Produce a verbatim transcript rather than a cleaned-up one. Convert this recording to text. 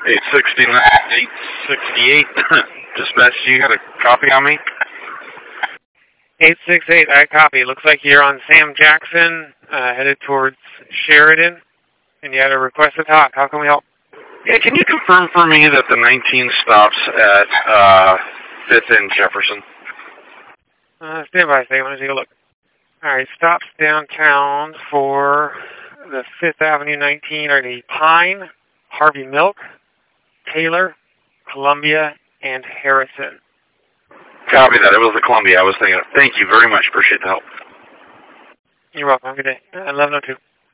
eight sixty-nine, eight sixty-eight. Dispatch, you got a copy on me? eight six eight, I copy. Looks like you're on Sam Jackson, uh, headed towards Sheridan, and you had a request to talk. How can we help? Yeah, can you confirm for me that the nineteen stops at uh, fifth and Jefferson? Uh, stand by a second. Let me take a look. All right, stops downtown for the fifth Avenue nineteen are the Pine, Harvey Milk, Taylor, Columbia, and Harrison. Copy that. It was the Columbia I was thinking of. Thank you very much. Appreciate the help. You're welcome. Have a good day. eleven oh two.